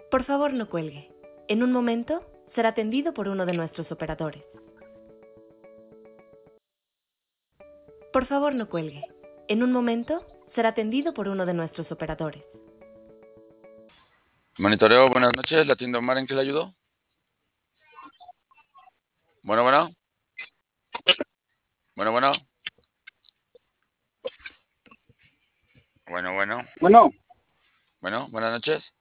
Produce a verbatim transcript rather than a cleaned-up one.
Por favor, no cuelgue. En un momento será atendido por uno de nuestros operadores. Por favor, no cuelgue. En un momento será atendido por uno de nuestros operadores. Monitoreo, buenas noches. ¿La tienda Omar en qué le ayudo? Bueno, bueno. Bueno, bueno. Bueno, bueno. Bueno, Bueno, buenas noches.